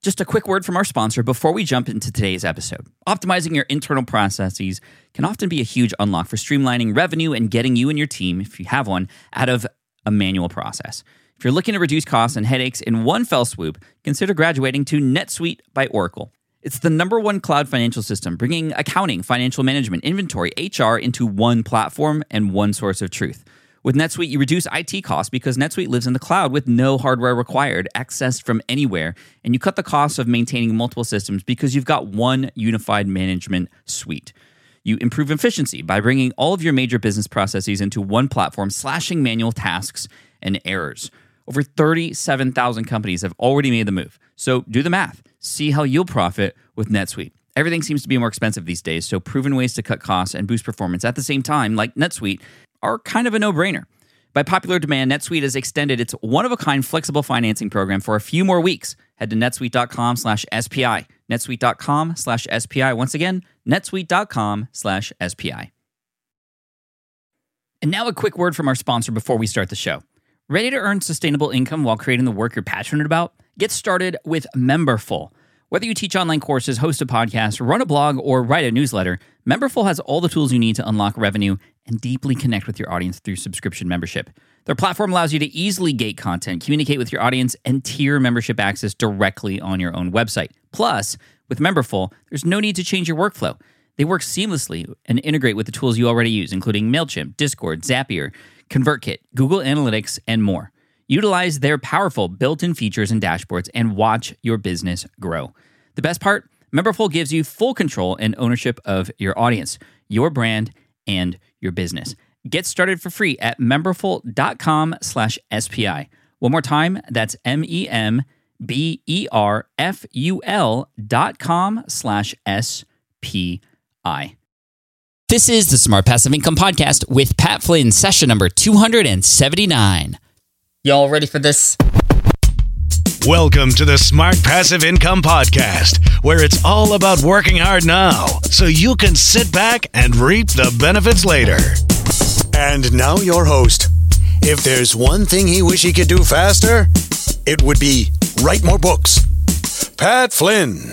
Just a quick word from our sponsor before we jump into today's episode. Optimizing your internal processes can often be a huge unlock for streamlining revenue and getting you and your team, if you have one, out of a manual process. If you're looking to reduce costs and headaches in one fell swoop, consider graduating to NetSuite by Oracle. It's the #1 cloud financial system, bringing accounting, financial management, inventory, HR into one platform and one source of truth. With NetSuite, you reduce IT costs because NetSuite lives in the cloud with no hardware required, accessed from anywhere, and you cut the costs of maintaining multiple systems because you've got one unified management suite. You improve efficiency by bringing all of your major business processes into one platform, slashing manual tasks and errors. Over 37,000 companies have already made the move. So do the math. See how you'll profit with NetSuite. Everything seems to be more expensive these days, so proven ways to cut costs and boost performance at the same time, like NetSuite, are kind of a no-brainer. By popular demand, NetSuite has extended its one-of-a-kind flexible financing program for a few more weeks. Head to netsuite.com/SPI. netsuite.com/SPI. Once again, netsuite.com/SPI. And now a quick word from our sponsor before we start the show. Ready to earn sustainable income while creating the work you're passionate about? Get started with Memberful. Whether you teach online courses, host a podcast, run a blog, or write a newsletter, Memberful has all the tools you need to unlock revenue and deeply connect with your audience through subscription membership. Their platform allows you to easily gate content, communicate with your audience, and tier membership access directly on your own website. Plus, with Memberful, there's no need to change your workflow. They work seamlessly and integrate with the tools you already use, including MailChimp, Discord, Zapier, ConvertKit, Google Analytics, and more. Utilize their powerful built-in features and dashboards and watch your business grow. The best part? Memberful gives you full control and ownership of your audience, your brand, and your business. Get started for free at memberful.com/SPI. One more time, that's memberful.com/SPI. This is the Smart Passive Income Podcast with Pat Flynn, session number 279. Y'all ready for this? Welcome to the Smart Passive Income Podcast, where it's all about working hard now so you can sit back and reap the benefits later. And now your host. If there's one thing he wish he could do faster, it would be write more books. Pat Flynn.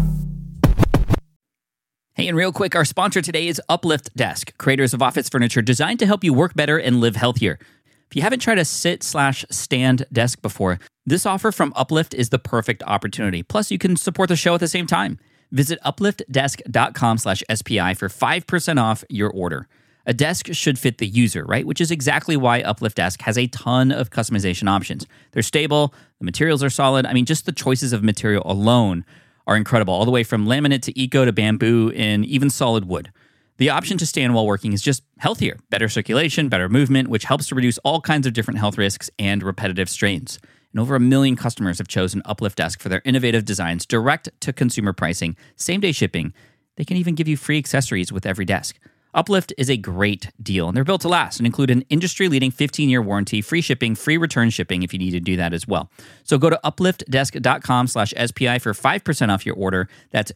Hey, and real quick, our sponsor today is Uplift Desk, creators of office furniture designed to help you work better and live healthier. If you haven't tried a sit/stand desk before, this offer from Uplift is the perfect opportunity. Plus, you can support the show at the same time. Visit upliftdesk.com/SPI for 5% off your order. A desk should fit the user, right? Which is exactly why Uplift Desk has a ton of customization options. They're stable, the materials are solid. I mean, just the choices of material alone are incredible, all the way from laminate to eco to bamboo and even solid wood. The option to stand while working is just healthier, better circulation, better movement, which helps to reduce all kinds of different health risks and repetitive strains. And over 1 million customers have chosen Uplift Desk for their innovative designs, direct-to-consumer pricing, same-day shipping. They can even give you free accessories with every desk. Uplift is a great deal, and they're built to last and include an industry-leading 15-year warranty, free shipping, free return shipping if you need to do that as well. So go to upliftdesk.com/SPI for 5% off your order. That's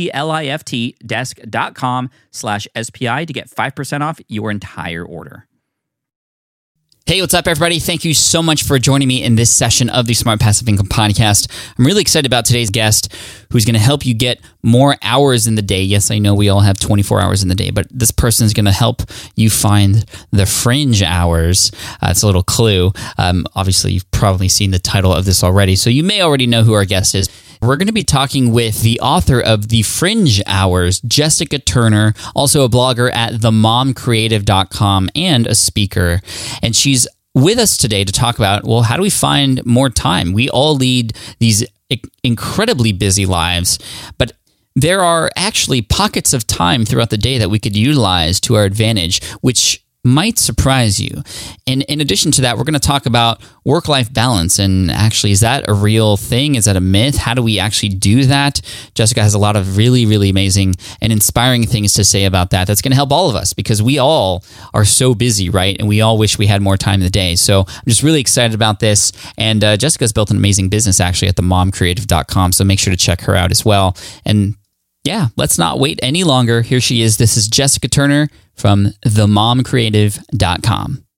upliftdesk.com/SPI to get 5% off your entire order. Hey, what's up, everybody? Thank you so much for joining me in this session of the Smart Passive Income Podcast. I'm really excited about today's guest, who's going to help you get more hours in the day. Yes, I know we all have 24 hours in the day, but this person is going to help you find the fringe hours. It's a little clue. Obviously, you've probably seen the title of this already, so you may already know who our guest is. We're going to be talking with the author of The Fringe Hours, Jessica Turner, also a blogger at themomcreative.com and a speaker. And she's with us today to talk about, well, how do we find more time? We all lead these incredibly busy lives, but there are actually pockets of time throughout the day that we could utilize to our advantage, which might surprise you. And in addition to that, we're going to talk about work-life balance. And actually, is that a real thing? Is that a myth? How do we actually do that? Jessica has a lot of really, really amazing and inspiring things to say about that. That's going to help all of us because we all are so busy, right? And we all wish we had more time in the day. So I'm just really excited about this. And Jessica's built an amazing business actually at themomcreative.com. So make sure to check her out as well. And yeah, let's not wait any longer. Here she is. This is Jessica Turner from themomcreative.com.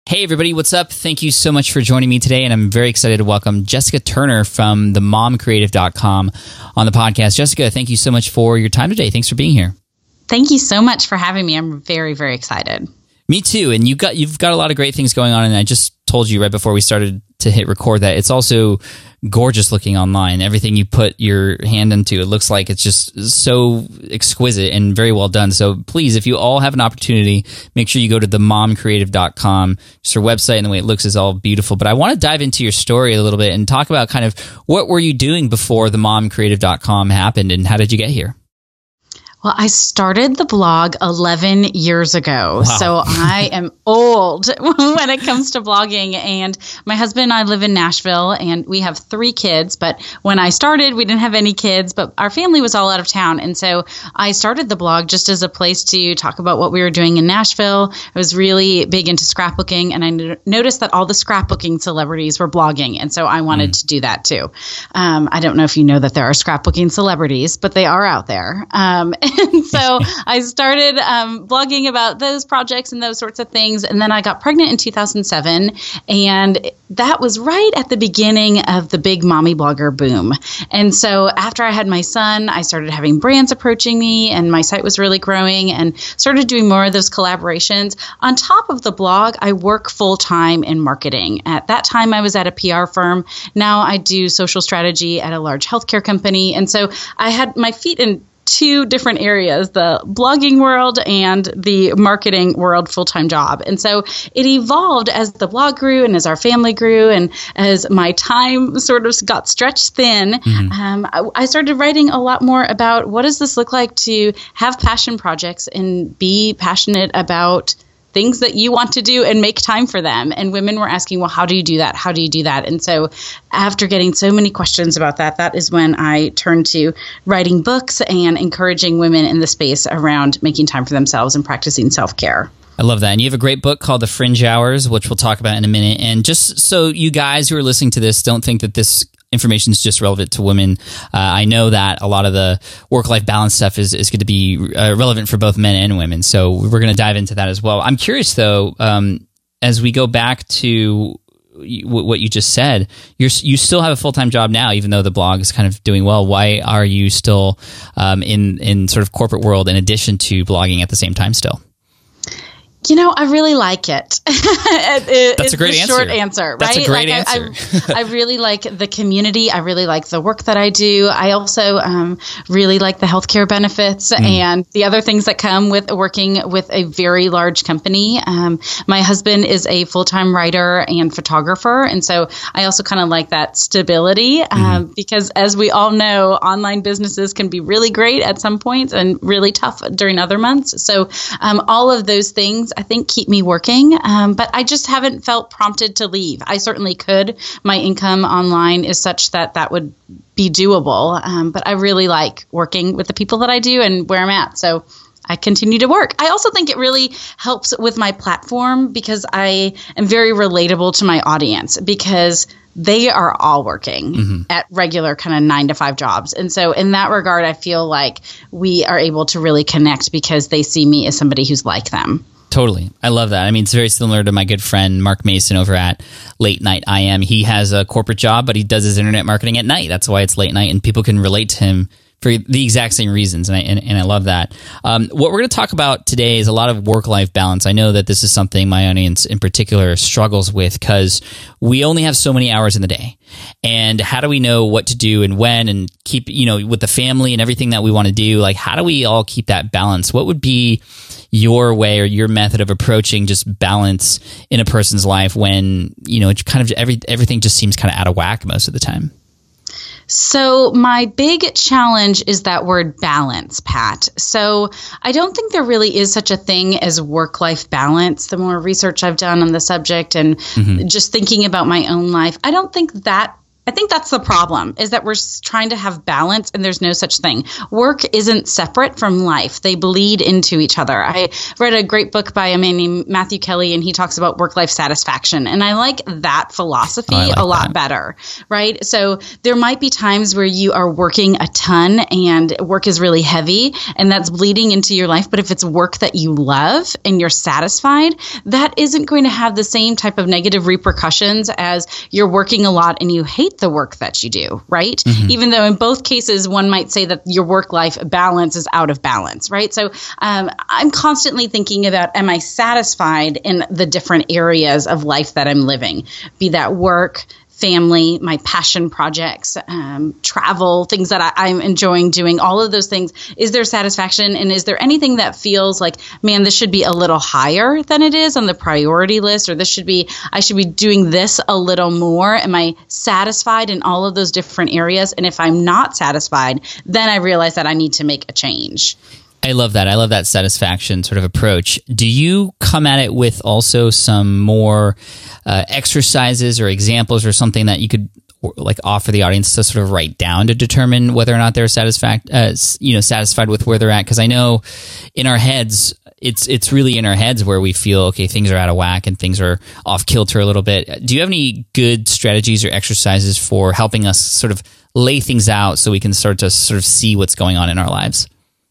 Hey everybody, what's up? Thank you so much for joining me today, and I'm very excited to welcome Jessica Turner from themomcreative.com on the podcast. Jessica, thank you so much for your time today. Thanks for being here. Thank you so much for having me. I'm very, very excited. Me too. And you've got a lot of great things going on, and I just told you right before we started to hit record that it's also gorgeous looking online. Everything you put your hand into, it looks like it's just so exquisite and very well done. So please, if you all have an opportunity, make sure you go to themomcreative.com. Just her website and the way it looks is all beautiful. But I want to dive into your story a little bit and talk about kind of what were you doing before themomcreative.com happened, and how did you get here? Well, I started the blog 11 years ago, wow. So I am old when it comes to blogging. And my husband and I live in Nashville, and we have 3 kids. But when I started, we didn't have any kids, but our family was all out of town. And so I started the blog just as a place to talk about what we were doing in Nashville. I was really big into scrapbooking, and I noticed that all the scrapbooking celebrities were blogging. And so I wanted to do that too. I don't know if you know that there are scrapbooking celebrities, but they are out there. And so I started blogging about those projects and those sorts of things. And then I got pregnant in 2007. And that was right at the beginning of the big mommy blogger boom. And so after I had my son, I started having brands approaching me, and my site was really growing, and started doing more of those collaborations. On top of the blog, I work full time in marketing. At that time, I was at a PR firm. Now I do social strategy at a large healthcare company. And so I had my feet in 2 different areas, the blogging world and the marketing world full-time job. And so it evolved as the blog grew and as our family grew and as my time sort of got stretched thin. I started writing a lot more about what does this look like to have passion projects and be passionate about things that you want to do and make time for them. And women were asking, well, how do you do that? How do you do that? And so after getting so many questions about that, that is when I turned to writing books and encouraging women in the space around making time for themselves and practicing self-care. I love that. And you have a great book called The Fringe Hours, which we'll talk about in a minute. And just so you guys who are listening to this don't think that this information is just relevant to women. I know that a lot of the work-life balance stuff is going to be relevant for both men and women. So we're going to dive into that as well. I'm curious, though, as we go back to what you just said, you still have a full-time job now, even though the blog is kind of doing well. Why are you still in sort of corporate world in addition to blogging at the same time still? You know, I really like it. That's a great answer. Short answer, right? That's a great answer. I really like the community. I really like the work that I do. I also really like the healthcare benefits and the other things that come with working with a very large company. My husband is a full-time writer and photographer, and so I also kind of like that stability because, as we all know, online businesses can be really great at some points and really tough during other months. So all of those things, I think, keep me working, but I just haven't felt prompted to leave. I certainly could. My income online is such that would be doable, but I really like working with the people that I do and where I'm at. So I continue to work. I also think it really helps with my platform because I am very relatable to my audience because they are all working at regular kind of 9-to-5 jobs. And so in that regard, I feel like we are able to really connect because they see me as somebody who's like them. Totally. I love that. I mean, it's very similar to my good friend Mark Mason over at Late Night IM. He has a corporate job, but he does his internet marketing at night. That's why it's late night, and people can relate to him for the exact same reasons, and I love that. What we're going to talk about today is a lot of work-life balance. I know that this is something my audience in particular struggles with because we only have so many hours in the day. And how do we know what to do and when, and keep, with the family and everything that we want to do, like how do we all keep that balance? What would be your way or your method of approaching just balance in a person's life when, it's kind of everything just seems kind of out of whack most of the time? So my big challenge is that word balance, Pat. So I don't think there really is such a thing as work-life balance. The more research I've done on the subject and just thinking about my own life, I don't think that I think that's the problem, is that we're trying to have balance, and there's no such thing. Work isn't separate from life. They bleed into each other. I read a great book by a man named Matthew Kelly, and he talks about work-life satisfaction. And I like that philosophy a lot better, right? So there might be times where you are working a ton and work is really heavy, and that's bleeding into your life. But if it's work that you love and you're satisfied, that isn't going to have the same type of negative repercussions as you're working a lot and you hate the work that you do, right? Mm-hmm. Even though in both cases, one might say that your work-life balance is out of balance, right? So I'm constantly thinking about, am I satisfied in the different areas of life that I'm living? Be that work, family, my passion projects, travel, things that I'm enjoying doing, all of those things. Is there satisfaction? And is there anything that feels like, man, this should be a little higher than it is on the priority list, or I should be doing this a little more? Am I satisfied in all of those different areas? And if I'm not satisfied, then I realize that I need to make a change. I love that. I love that satisfaction sort of approach. Do you come at it with also some more exercises or examples or something that you could like offer the audience to sort of write down to determine whether or not they're satisfied with where they're at? Because I know in our heads, it's really in our heads where we feel, okay, things are out of whack and things are off kilter a little bit. Do you have any good strategies or exercises for helping us sort of lay things out so we can start to sort of see what's going on in our lives?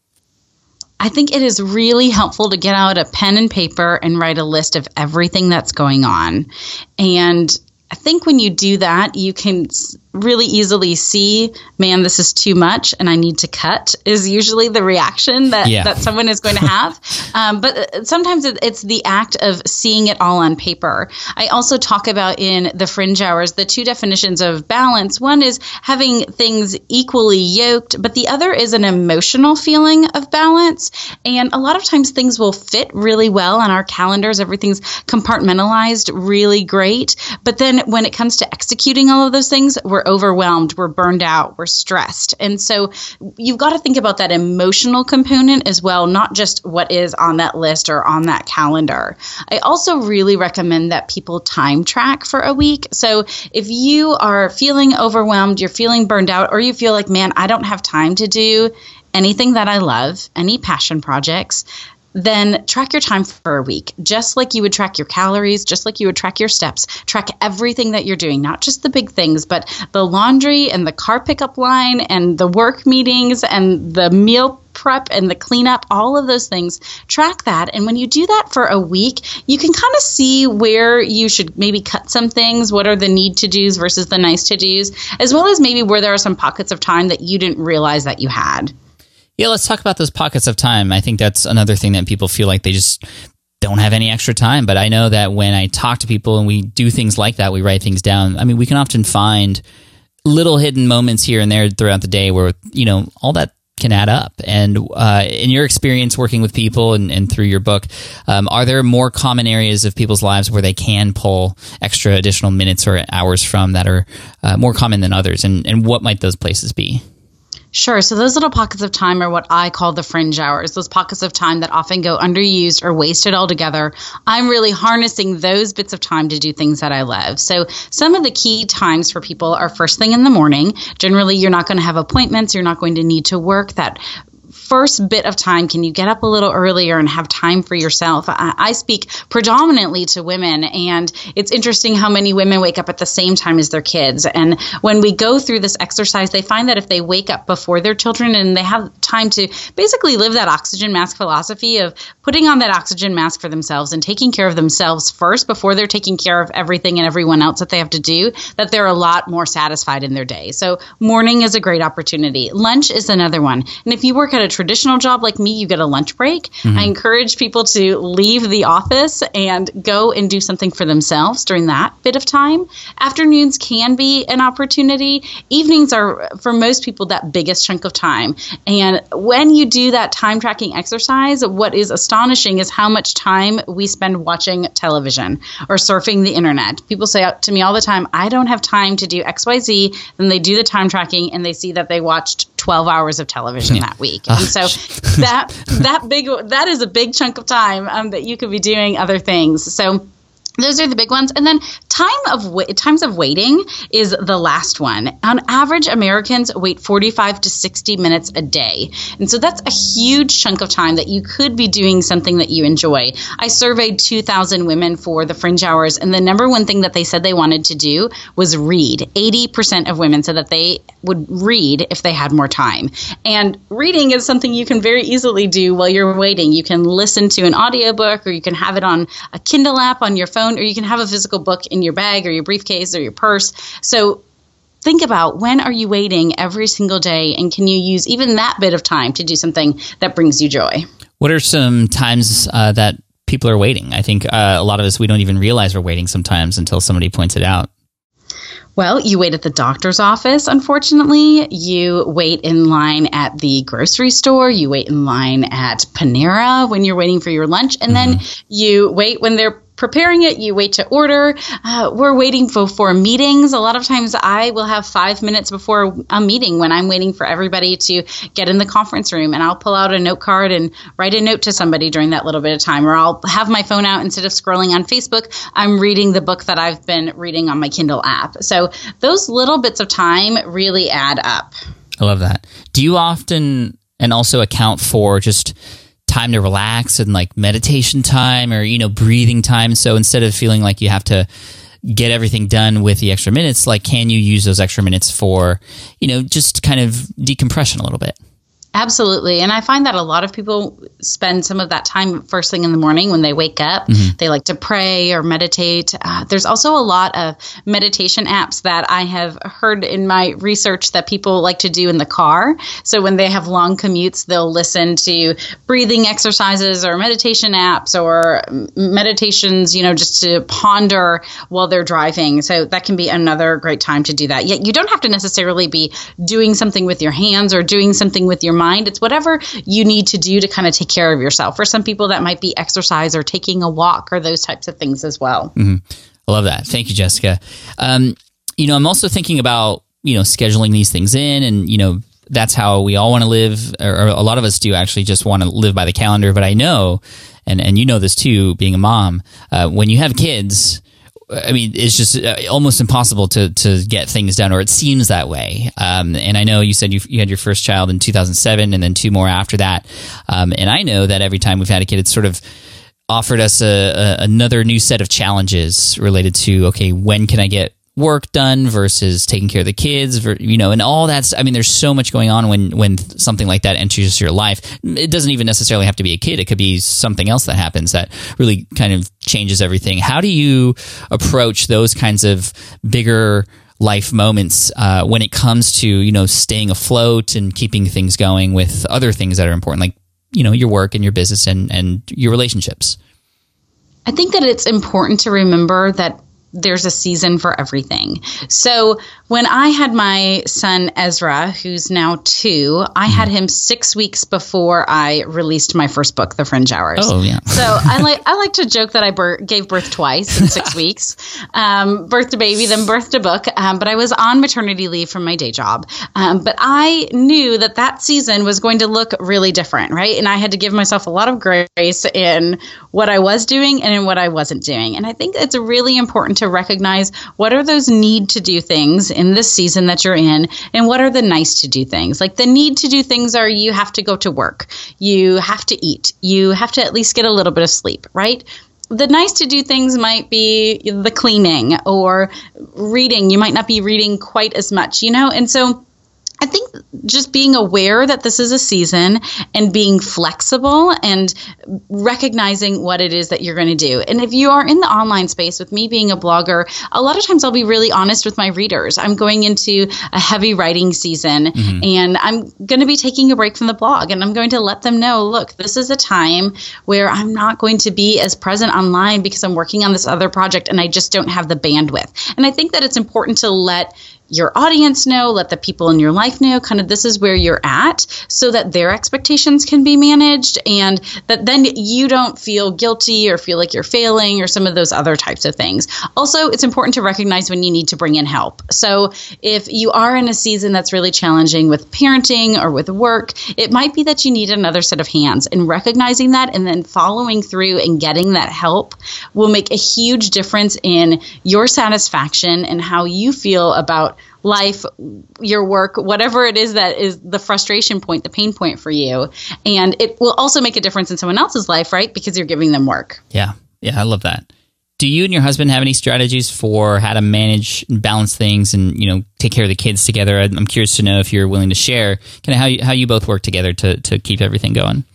I think it is really helpful to get out a pen and paper and write a list of everything that's going on. And I think when you do that, you can really easily see, man, this is too much and I need to cut, is usually the reaction that someone is going to have. But sometimes it's the act of seeing it all on paper. I also talk about in the Fringe Hours, the two definitions of balance. One is having things equally yoked, but the other is an emotional feeling of balance. And a lot of times things will fit really well on our calendars. Everything's compartmentalized really great. But then when it comes to executing all of those things, we're overwhelmed, we're burned out, we're stressed. And so you've got to think about that emotional component as well, not just what is on that list or on that calendar. I also really recommend that people time track for a week. So if you are feeling overwhelmed, you're feeling burned out, or you feel like, man, I don't have time to do anything that I love, any passion projects, then track your time for a week, just like you would track your calories, just like you would track your steps. Track everything that you're doing, not just the big things, but the laundry and the car pickup line and the work meetings and the meal prep and the cleanup, all of those things. Track that. And when you do that for a week, you can kind of see where you should maybe cut some things. What are the need to do's versus the nice to do's, as well as maybe where there are some pockets of time that you didn't realize that you had. Yeah, let's talk about those pockets of time. I think that's another thing that people feel like they just don't have any extra time. But I know that when I talk to people and we do things like that, we write things down. I mean, we can often find little hidden moments here and there throughout the day where, you know, all that can add up. And in your experience working with people and through your book, are there more common areas of people's lives where they can pull extra additional minutes or hours from that are more common than others? And what might those places be? Sure. So those little pockets of time are what I call the fringe hours, those pockets of time that often go underused or wasted altogether. I'm really harnessing those bits of time to do things that I love. So some of the key times for people are first thing in the morning. Generally, you're not going to have appointments. You're not going to need to work. That first bit of time, can you get up a little earlier and have time for yourself? I speak predominantly to women, and it's interesting how many women wake up at the same time as their kids. And when we go through this exercise, they find that if they wake up before their children and they have time to basically live that oxygen mask philosophy of putting on that oxygen mask for themselves and taking care of themselves first before they're taking care of everything and everyone else that they have to do, that they're a lot more satisfied in their day. So morning is a great opportunity. Lunch is another one. And if you work at a traditional job like me, you get a lunch break. Mm-hmm. I encourage people to leave the office and go and do something for themselves during that bit of time. Afternoons can be an opportunity. Evenings are, for most people, that biggest chunk of time. And when you do that time tracking exercise, what is astonishing is how much time we spend watching television or surfing the internet. People say to me all the time, I don't have time to do XYZ. Then they do the time tracking and they see that they watched 12 hours of television that week. And so that is a big chunk of time that you could be doing other things. So those are the big ones. And then times of waiting is the last one. On average, Americans wait 45 to 60 minutes a day. And so that's a huge chunk of time that you could be doing something that you enjoy. I surveyed 2,000 women for the Fringe Hours, and the number one thing that they said they wanted to do was read. 80% of women said that they would read if they had more time. And reading is something you can very easily do while you're waiting. You can listen to an audiobook, or you can have it on a Kindle app on your phone, or you can have a physical book in your bag or your briefcase or your purse. So think about, when are you waiting every single day, and can you use even that bit of time to do something that brings you joy? What are some times that people are waiting? I think a lot of us, we don't even realize we're waiting sometimes until somebody points it out. Well, you wait at the doctor's office, unfortunately. You wait in line at the grocery store. You wait in line at Panera when you're waiting for your lunch. And then you wait when they're preparing it. You wait to order. We're waiting for meetings. A lot of times I will have 5 minutes before a meeting when I'm waiting for everybody to get in the conference room, and I'll pull out a note card and write a note to somebody during that little bit of time. Or I'll have my phone out. Instead of scrolling on Facebook, I'm reading the book that I've been reading on my Kindle app. So those little bits of time really add up. I love that. Do you often and also account for just time to relax and like meditation time, or, you know, breathing time? So instead of feeling like you have to get everything done with the extra minutes, like, can you use those extra minutes for, you know, just kind of decompression a little bit? Absolutely. And I find that a lot of people spend some of that time first thing in the morning when they wake up. They like to pray or meditate. There's also a lot of meditation apps that I have heard in my research that people like to do in the car. So when they have long commutes, they'll listen to breathing exercises or meditation apps or meditations, you know, just to ponder while they're driving. So that can be another great time to do that. Yet you don't have to necessarily be doing something with your hands or doing something with your mind. It's whatever you need to do to kind of take care of yourself. For some people, that might be exercise or taking a walk or those types of things as well. I love that. Thank you, Jessica. You know, I'm also thinking about, you know, scheduling these things in, and, you know, that's how we all want to live, or a lot of us do actually just want to live by the calendar. But I know, and you know this too, being a mom, when you have kids, I mean, it's just almost impossible to get things done, or it seems that way. And I know you said you had your first child in 2007 and then 2 more after that. And I know that every time we've had a kid, it's sort of offered us another new set of challenges related to, okay, when can I get work done versus taking care of the kids, you know, and all that's, I mean, there's so much going on when something like that enters your life. It doesn't even necessarily have to be a kid. It could be something else that happens that really kind of changes everything. How do you approach those kinds of bigger life moments when it comes to, you know, staying afloat and keeping things going with other things that are important, like, you know, your work and your business and your relationships? I think that it's important to remember that there's a season for everything. So when I had my son Ezra, who's now 2, I had him 6 weeks before I released my first book, The Fringe Hours. Oh, yeah. So I like to joke that I gave birth twice in 6 weeks. Birthed a baby, then birthed a book. But I was on maternity leave from my day job. But I knew that season was going to look really different, right? And I had to give myself a lot of grace in what I was doing and in what I wasn't doing. And I think it's really important to recognize what are those need to do things in this season that you're in, and what are the nice to do things. Like the need to do things are, you have to go to work, you have to eat, you have to at least get a little bit of sleep, right? The nice to do things might be the cleaning or reading. You might not be reading quite as much, you know? And so I think just being aware that this is a season and being flexible and recognizing what it is that you're going to do. And if you are in the online space, with me being a blogger, a lot of times I'll be really honest with my readers. I'm going into a heavy writing season and I'm going to be taking a break from the blog, and I'm going to let them know, look, this is a time where I'm not going to be as present online because I'm working on this other project and I just don't have the bandwidth. And I think that it's important to let your audience know, let the people in your life know kind of this is where you're at so that their expectations can be managed and that then you don't feel guilty or feel like you're failing or some of those other types of things. Also, it's important to recognize when you need to bring in help. So if you are in a season that's really challenging with parenting or with work, it might be that you need another set of hands, and recognizing that and then following through and getting that help will make a huge difference in your satisfaction and how you feel about life, your work, whatever it is that is the frustration point, the pain point for you. And it will also make a difference in someone else's life, right? Because you're giving them work. Yeah. Yeah. I love that. Do you and your husband have any strategies for how to manage and balance things and, take care of the kids together? I'm curious to know if you're willing to share kind of how you both work together to keep everything going.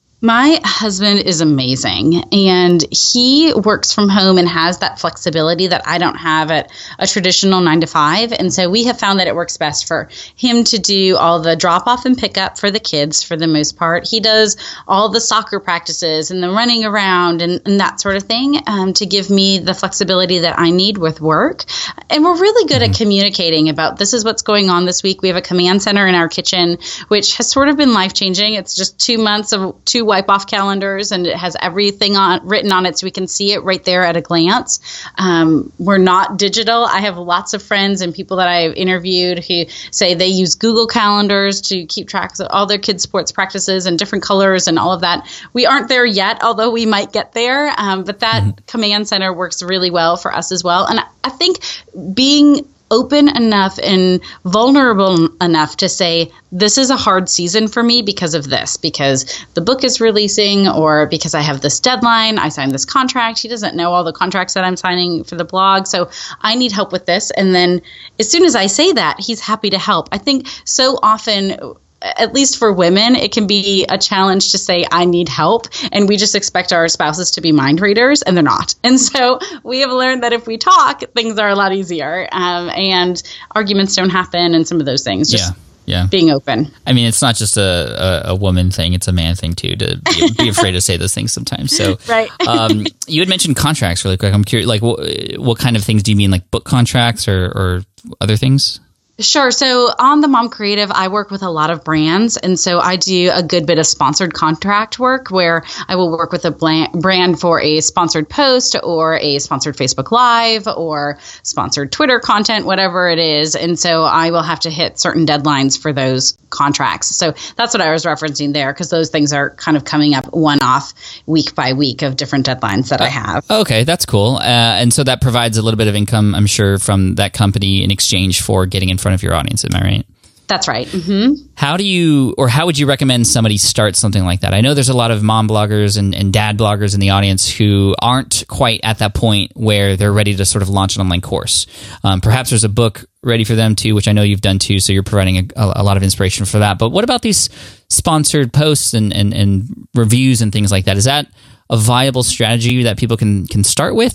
My husband is amazing, and he works from home and has that flexibility that I don't have at a traditional 9-to-5. And so we have found that it works best for him to do all the drop off and pick up for the kids for the most part. He does all the soccer practices and the running around and that sort of thing to give me the flexibility that I need with work. And we're really good at communicating about this is what's going on this week. We have a command center in our kitchen, which has sort of been life-changing. It's just 2 months of 2 wipe-off calendars, and it has everything written on it so we can see it right there at a glance. We're not digital. I have lots of friends and people that I've interviewed who say they use Google calendars to keep track of all their kids' sports practices and different colors and all of that. We aren't there yet, although we might get there. But that command center works really well for us as well. And I think being open enough and vulnerable enough to say, this is a hard season for me because of this, because the book is releasing or because I have this deadline, I signed this contract. He doesn't know all the contracts that I'm signing for the blog. So I need help with this. And then as soon as I say that, he's happy to help. I think so often, at least for women, it can be a challenge to say, I need help. And we just expect our spouses to be mind readers, and they're not. And so we have learned that if we talk, things are a lot easier and arguments don't happen and some of those things. Just being open. I mean, it's not just a woman thing. It's a man thing, too, to be afraid to say those things sometimes. So right. You had mentioned contracts really quick. I'm curious, like, what kind of things do you mean, like book contracts or other things? Sure. So on the Mom Creative, I work with a lot of brands. And so I do a good bit of sponsored contract work where I will work with a brand for a sponsored post or a sponsored Facebook Live or sponsored Twitter content, whatever it is. And so I will have to hit certain deadlines for those contracts. So that's what I was referencing there, because those things are kind of coming up one-off week by week of different deadlines that I have. Okay, that's cool. And so that provides a little bit of income, I'm sure, from that company in exchange for getting in front of your audience. Am I right? That's right. Mm-hmm. How would you recommend somebody start something like that? I know there's a lot of mom bloggers and dad bloggers in the audience who aren't quite at that point where they're ready to sort of launch an online course. Perhaps there's a book ready for them too, which I know you've done too, so you're providing a lot of inspiration for that. But what about these sponsored posts and reviews and things like that? Is that a viable strategy that people can start with,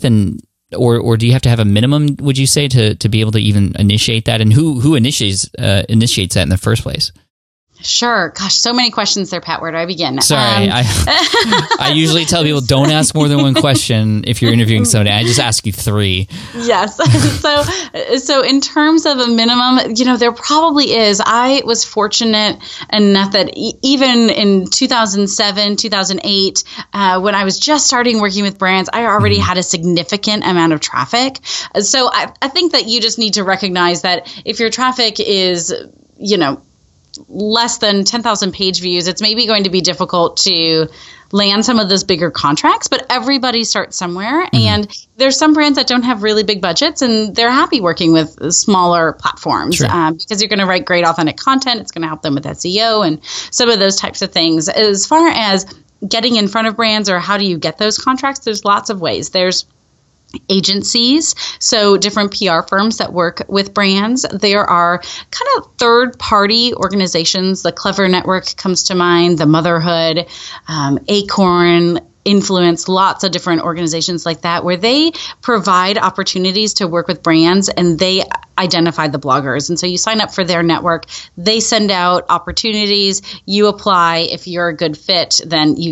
or do you have to have a minimum, would you say, to be able to even initiate that? And who initiates that in the first place? Sure. Gosh, so many questions there, Pat. Where do I begin? Sorry. I usually tell people don't ask more than one question if you're interviewing somebody. I just ask you 3. Yes. So in terms of a minimum, there probably is. I was fortunate enough that even in 2007, 2008, when I was just starting working with brands, I already had a significant amount of traffic. So I think that you just need to recognize that if your traffic is, less than 10,000 page views, it's maybe going to be difficult to land some of those bigger contracts, but everybody starts somewhere. Mm-hmm. And there's some brands that don't have really big budgets and they're happy working with smaller platforms. Sure. Because you're going to write great authentic content. It's going to help them with SEO and some of those types of things. As far as getting in front of brands or how do you get those contracts, there's lots of ways. There's agencies, so different PR firms that work with brands. There are kind of third-party organizations. The Clever Network comes to mind, the Motherhood, Acorn, Influence, lots of different organizations like that, where they provide opportunities to work with brands and they identify the bloggers. And so you sign up for their network, they send out opportunities, you apply. If you're a good fit, then you get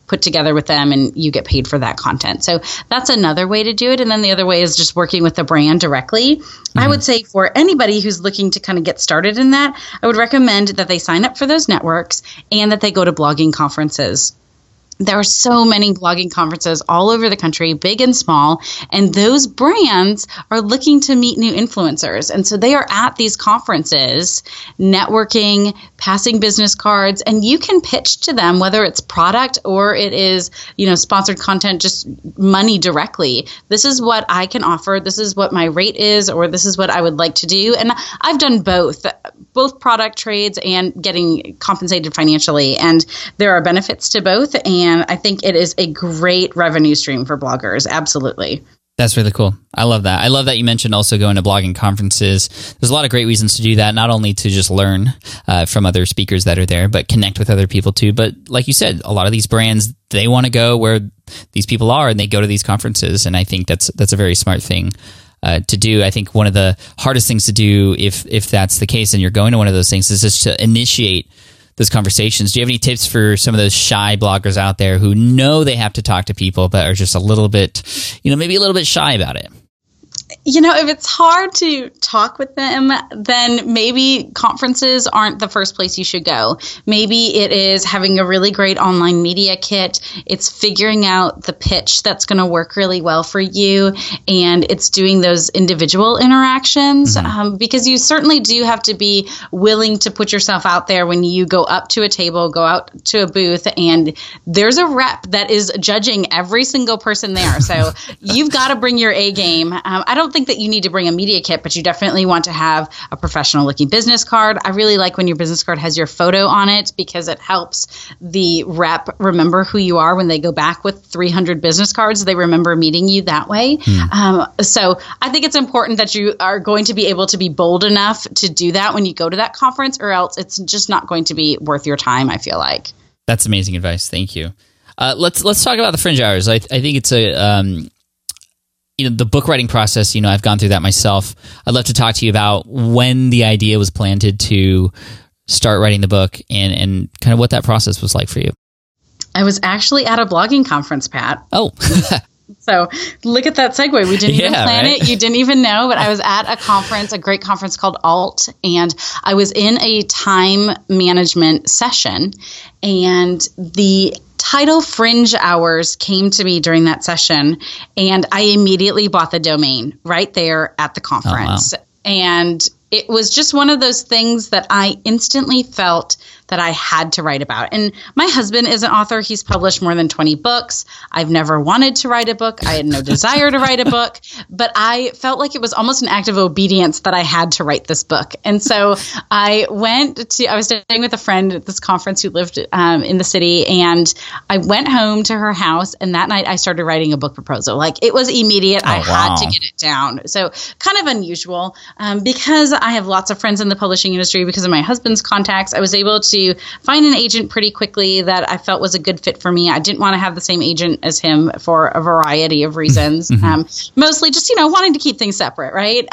put together with them and you get paid for that content. So that's another way to do it. And then the other way is just working with the brand directly. I would say for anybody who's looking to kind of get started in that, I would recommend that they sign up for those networks and that they go to blogging conferences. There are so many blogging conferences all over the country, big and small, and those brands are looking to meet new influencers. And so they are at these conferences, networking, passing business cards, and you can pitch to them, whether it's product or it is, sponsored content, just money directly. This is what I can offer. This is what my rate is, or this is what I would like to do. And I've done both product trades and getting compensated financially. And there are benefits to both. And I think it is a great revenue stream for bloggers. Absolutely. That's really cool. I love that. I love that you mentioned also going to blogging conferences. There's a lot of great reasons to do that, not only to just learn from other speakers that are there, but connect with other people too. But like you said, a lot of these brands, they want to go where these people are and they go to these conferences. And I think that's a very smart thing to do. I think one of the hardest things to do, if that's the case and you're going to one of those things, is just to initiate those conversations. Do you have any tips for some of those shy bloggers out there who know they have to talk to people but are just a little bit, maybe a little bit shy about it? If it's hard to talk with them, then maybe conferences aren't the first place you should go. Maybe it is having a really great online media kit. It's figuring out the pitch that's going to work really well for you. And it's doing those individual interactions because you certainly do have to be willing to put yourself out there when you go up to a table, go out to a booth, and there's a rep that is judging every single person there. So you've got to bring your A game. I don't think that you need to bring a media kit, but you definitely want to have a professional looking business card. I really like when your business card has your photo on it because it helps the rep remember who you are when they go back with 300 business cards. They remember meeting you that way. So I think it's important that you are going to be able to be bold enough to do that when you go to that conference, or else it's just not going to be worth your time, I feel like. That's amazing advice. Thank you. Let's talk about the fringe hours. I think it's the book writing process, I've gone through that myself. I'd love to talk to you about when the idea was planted to start writing the book and kind of what that process was like for you. I was actually at a blogging conference, Pat. Oh, so look at that segue. We didn't even plan it. You didn't even know, but I was at a conference, a great conference called ALT, and I was in a time management session, and the title Fringe Hours came to me during that session, and I immediately bought the domain right there at the conference. Oh, wow. And it was just one of those things that I instantly felt that I had to write about. And my husband is an author. He's published more than 20 books. I've never wanted to write a book. I had no desire to write a book, but I felt like it was almost an act of obedience that I had to write this book. And so I was staying with a friend at this conference who lived in the city, and I went home to her house, and that night I started writing a book proposal. Like, it was immediate. I had to get it down. So kind of unusual because I have lots of friends in the publishing industry. Because of my husband's contacts, I was able to find an agent pretty quickly that I felt was a good fit for me. I didn't want to have the same agent as him for a variety of reasons. Mostly just, wanting to keep things separate, right?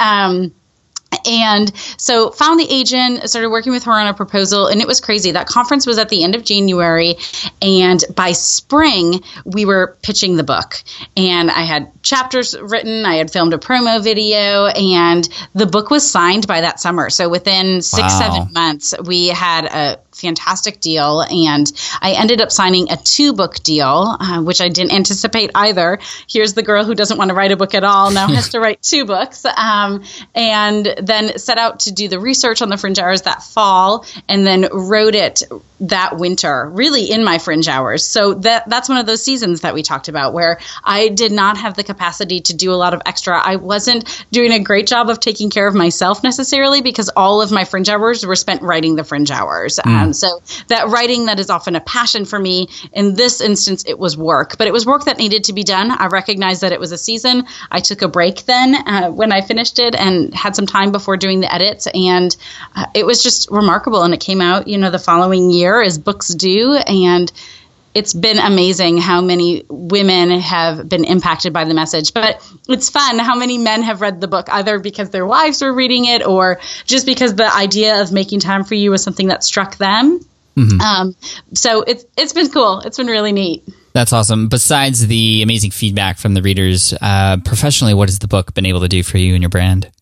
And so found the agent, started working with her on a proposal, and it was crazy. That conference was at the end of January, and by spring, we were pitching the book. And I had chapters written, I had filmed a promo video, and the book was signed by that summer. So within 6-7 months, we had a fantastic deal, and I ended up signing a 2-book deal, which I didn't anticipate either. Here's the girl who doesn't want to write a book at all, now has to write 2 books, and then set out to do the research on the Fringe Hours that fall, and then wrote it that winter, really in my Fringe Hours. So that's one of those seasons that we talked about where I did not have the capacity to do a lot of extra. I wasn't doing a great job of taking care of myself necessarily, because all of my Fringe Hours were spent writing the Fringe Hours. So that writing that is often a passion for me, in this instance, it was work. But it was work that needed to be done. I recognized that it was a season. I took a break then when I finished it and had some time before doing the edits. And it was just remarkable. And it came out, the following year, as books do. And it's been amazing how many women have been impacted by the message. But it's fun how many men have read the book, either because their wives were reading it or just because the idea of making time for you was something that struck them. So it's been cool. It's been really neat. That's awesome. Besides the amazing feedback from the readers, professionally, what has the book been able to do for you and your brand?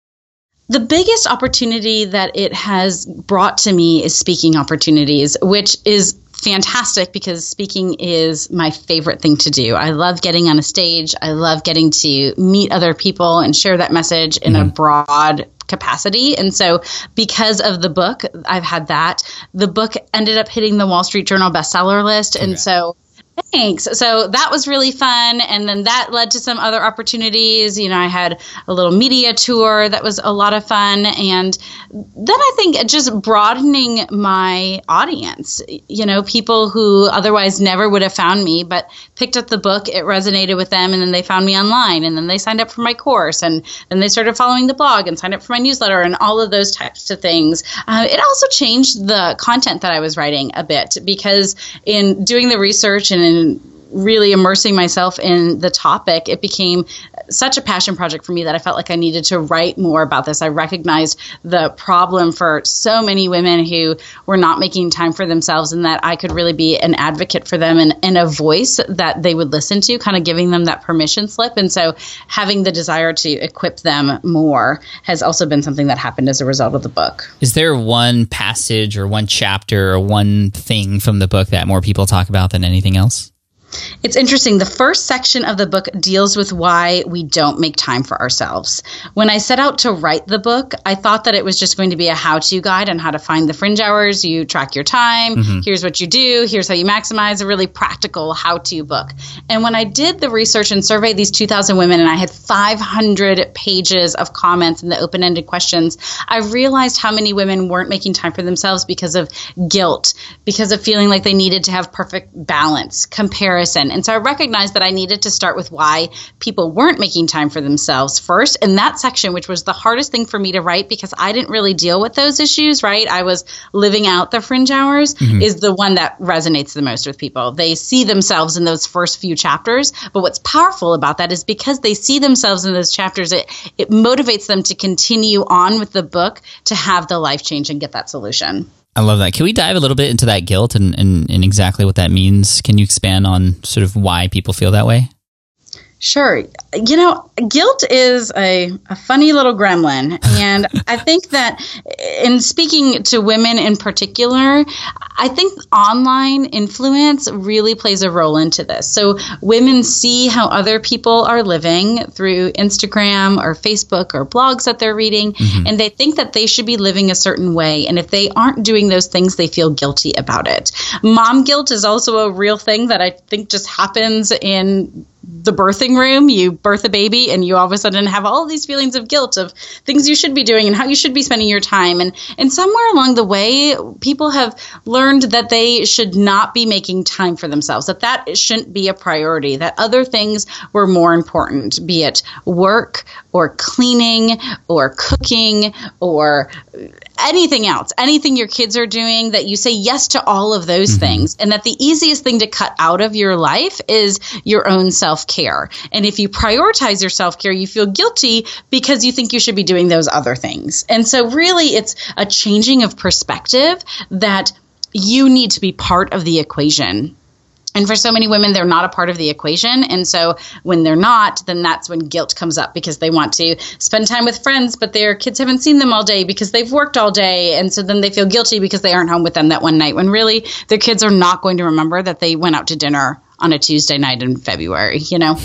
The biggest opportunity that it has brought to me is speaking opportunities, which is fantastic because speaking is my favorite thing to do. I love getting on a stage. I love getting to meet other people and share that message in a broad capacity. And so because of the book, I've had that. The book ended up hitting the Wall Street Journal bestseller list. And so thanks. So that was really fun. And then that led to some other opportunities. You know, I had a little media tour that was a lot of fun. And then I think just broadening my audience, you know, people who otherwise never would have found me, but picked up the book, it resonated with them, and then they found me online, and then they signed up for my course, and then they started following the blog and signed up for my newsletter and all of those types of things. It also changed the content that I was writing a bit, because in doing the research and in really immersing myself in the topic, it became such a passion project for me that I felt like I needed to write more about this. I recognized the problem for so many women who were not making time for themselves, and that I could really be an advocate for them and a voice that they would listen to, kind of giving them that permission slip. And so having the desire to equip them more has also been something that happened as a result of the book. Is there one passage or one chapter or one thing from the book that more people talk about than anything else? It's interesting. The first section of the book deals with why we don't make time for ourselves. When I set out to write the book, I thought that it was just going to be a how-to guide on how to find the fringe hours. You track your time. Here's what you do. Here's how you maximize. A really practical how-to book. And when I did the research and surveyed these 2,000 women, and I had 500 pages of comments and the open-ended questions, I realized how many women weren't making time for themselves because of guilt, because of feeling like they needed to have perfect balance, comparison. And so I recognized that I needed to start with why people weren't making time for themselves first. And that section, which was the hardest thing for me to write because I didn't really deal with those issues, right? I was living out the fringe hours, is the one that resonates the most with people. They see themselves in those first few chapters. But what's powerful about that is because they see themselves in those chapters, it motivates them to continue on with the book to have the life change and get that solution. I love that. Can we dive a little bit into that guilt and exactly what that means? Can you expand on sort of why people feel that way? Sure. You know, guilt is a funny little gremlin. And I think that in speaking to women in particular, I think online influence really plays a role into this. So women see how other people are living through Instagram or Facebook or blogs that they're reading, and they think that they should be living a certain way. And if they aren't doing those things, they feel guilty about it. Mom guilt is also a real thing that I think just happens in the birthing room. You birth a baby and you all of a sudden have all these feelings of guilt of things you should be doing and how you should be spending your time. And somewhere along the way, people have learned that they should not be making time for themselves, that shouldn't be a priority, that other things were more important, be it work or cleaning or cooking or anything else, anything your kids are doing, that you say yes to all of those things. And that the easiest thing to cut out of your life is your own self-care. And if you prioritize your self-care, you feel guilty because you think you should be doing those other things. And so really it's a changing of perspective that you need to be part of the equation. And for so many women, they're not a part of the equation. And so when they're not, then that's when guilt comes up because they want to spend time with friends, but their kids haven't seen them all day because they've worked all day. And so then they feel guilty because they aren't home with them that one night, when really their kids are not going to remember that they went out to dinner on a Tuesday night in February, you know?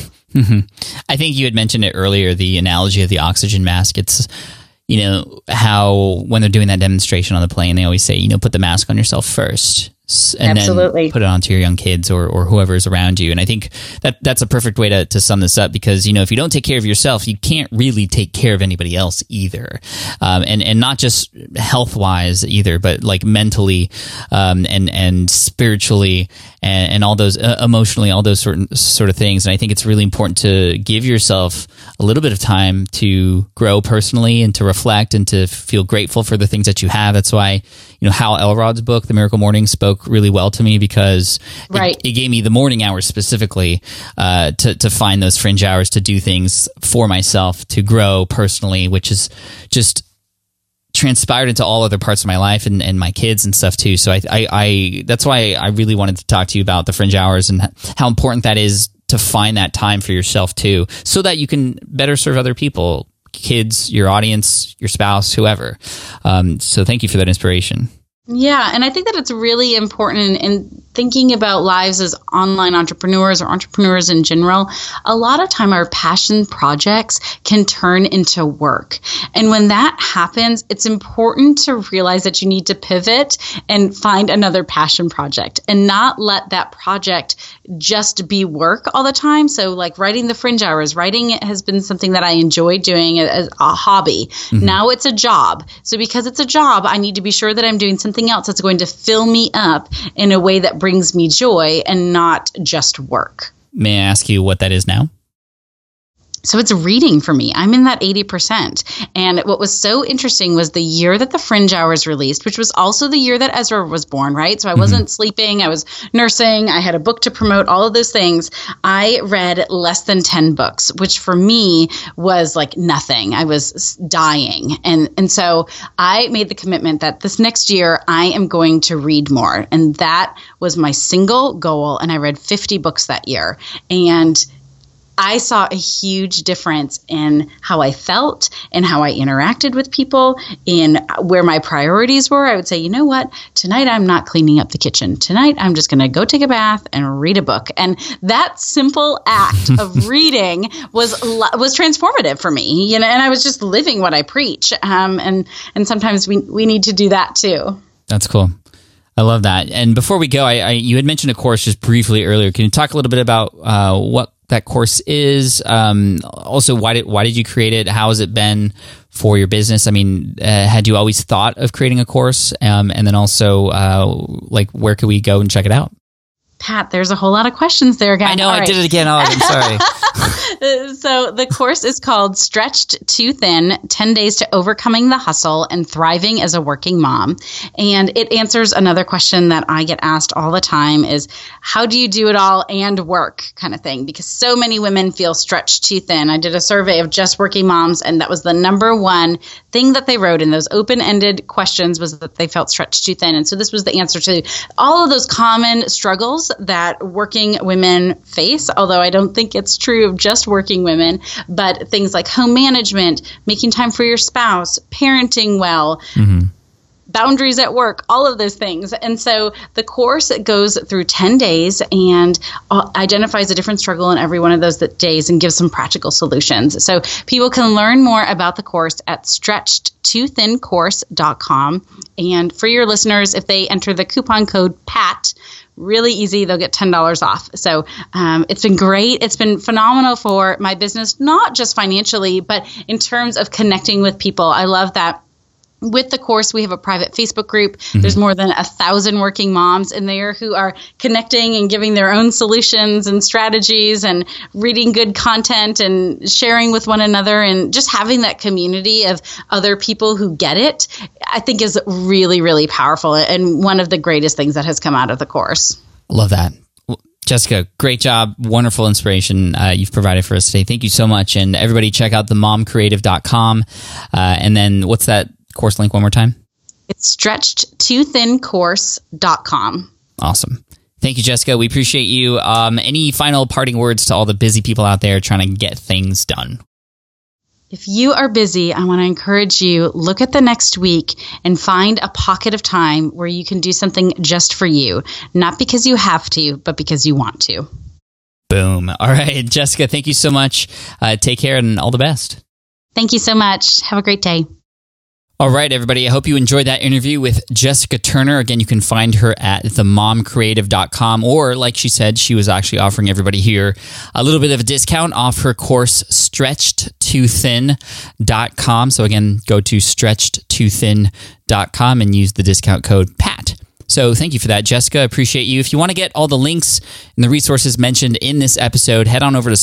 I think you had mentioned it earlier, the analogy of the oxygen mask. It's, you know, how when they're doing that demonstration on the plane, they always say, you know, put the mask on yourself first. And Absolutely. Then put it onto your young kids or whoever's around you. And I think that's a perfect way to sum this up, because, you know, if you don't take care of yourself, you can't really take care of anybody else either. And not just health wise either, but like mentally, and spiritually and all those emotionally, all those sort of things. And I think it's really important to give yourself a little bit of time to grow personally and to reflect and to feel grateful for the things that you have. That's why, you know, Hal Elrod's book, The Miracle Morning, spoke really well to me, because it gave me the morning hours specifically to find those fringe hours to do things for myself, to grow personally, which is just transpired into all other parts of my life and my kids and stuff too. So I that's why I really wanted to talk to you about the Fringe Hours and how important that is to find that time for yourself too, so that you can better serve other people, kids, your audience, your spouse, whoever. So thank you for that inspiration. Yeah, and I think that it's really important in thinking about lives as online entrepreneurs or entrepreneurs in general. A lot of time our passion projects can turn into work. And when that happens, it's important to realize that you need to pivot and find another passion project and not let that project just be work all the time. So like writing the Fringe Hours, writing has been something that I enjoy doing as a hobby. Mm-hmm. Now it's a job. So because it's a job, I need to be sure that I'm doing something else that's going to fill me up in a way that brings me joy and not just work. May I ask you what that is now? So it's reading for me. I'm in that 80%. And what was so interesting was the year that the Fringe Hours released, which was also the year that Ezra was born, right? So I wasn't sleeping. I was nursing. I had a book to promote, all of those things. I read less than 10 books, which for me was like nothing. I was dying. And so I made the commitment that this next year I am going to read more. And that was my single goal. And I read 50 books that year. And I saw a huge difference in how I felt and how I interacted with people, in where my priorities were. I would say, you know what? Tonight I'm not cleaning up the kitchen. Tonight I'm just going to go take a bath and read a book. And that simple act of reading was transformative for me. And I was just living what I preach. And sometimes we need to do that too. That's cool. I love that. And before we go, you had mentioned a course just briefly earlier. Can you talk a little bit about what that course is? Also, why did you create it? How has it been for your business? I mean, had you always thought of creating a course? And then also, where can we go and check it out? Pat, there's a whole lot of questions there, guys. I know, I did it again. Oh, I'm sorry. So the course is called Stretched Too Thin, 10 Days to Overcoming the Hustle and Thriving as a Working Mom. And it answers another question that I get asked all the time is, how do you do it all and work kind of thing? Because so many women feel stretched too thin. I did a survey of just working moms, and that was the number one thing that they wrote in those open-ended questions was that they felt stretched too thin. And so this was the answer to all of those common struggles that working women face, although I don't think it's true of just working women, but things like home management, making time for your spouse, parenting well, boundaries at work, all of those things. And so the course goes through 10 days and identifies a different struggle in every one of those days and gives some practical solutions. So people can learn more about the course at stretchedtoothincourse.com. And for your listeners, if they enter the coupon code PAT, really easy, they'll get $10 off. So it's been great. It's been phenomenal for my business, not just financially, but in terms of connecting with people. I love that. With the course, we have a private Facebook group. There's more than 1,000 working moms in there who are connecting and giving their own solutions and strategies and reading good content and sharing with one another, and just having that community of other people who get it, I think is really, really powerful and one of the greatest things that has come out of the course. Love that. Jessica, great job. Wonderful inspiration you've provided for us today. Thank you so much. And everybody check out themomcreative.com. And then what's that course link one more time? It's stretchedtoothincourse.com. Awesome. Thank you, Jessica. We appreciate you. Any final parting words to all the busy people out there trying to get things done? If you are busy, I want to encourage you, look at the next week and find a pocket of time where you can do something just for you. Not because you have to, but because you want to. Boom. All right, Jessica, thank you so much. Take care and all the best. Thank you so much. Have a great day. All right, everybody. I hope you enjoyed that interview with Jessica Turner. Again, you can find her at themomcreative.com, or like she said, she was actually offering everybody here a little bit of a discount off her course, stretchedtoothin.com. So again, go to stretchedtoothin.com and use the discount code PAT. So thank you for that, Jessica. Appreciate you. If you want to get all the links and the resources mentioned in this episode, head on over to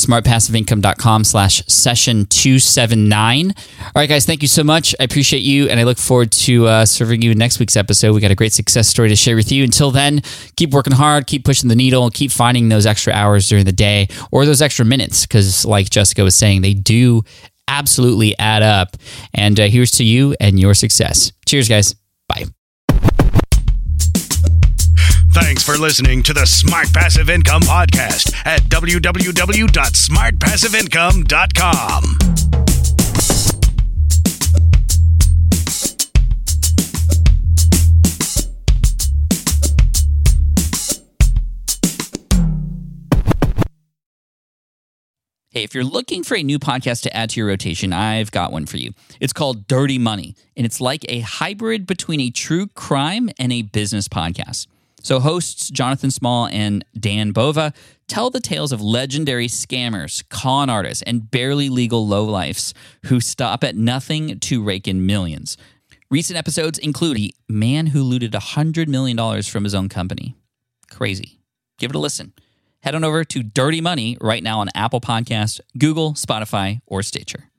smartpassiveincome.com/session279. All right, guys, thank you so much. I appreciate you, and I look forward to serving you next week's episode. We got a great success story to share with you. Until then, keep working hard, keep pushing the needle, keep finding those extra hours during the day or those extra minutes, because like Jessica was saying, they do absolutely add up. And here's to you and your success. Cheers, guys. Bye. Thanks for listening to the Smart Passive Income Podcast at www.smartpassiveincome.com. Hey, if you're looking for a new podcast to add to your rotation, I've got one for you. It's called Dirty Money, and it's like a hybrid between a true crime and a business podcast. So hosts Jonathan Small and Dan Bova tell the tales of legendary scammers, con artists, and barely legal lowlifes who stop at nothing to rake in millions. Recent episodes include a man who looted $100 million from his own company. Crazy. Give it a listen. Head on over to Dirty Money right now on Apple Podcasts, Google, Spotify, or Stitcher.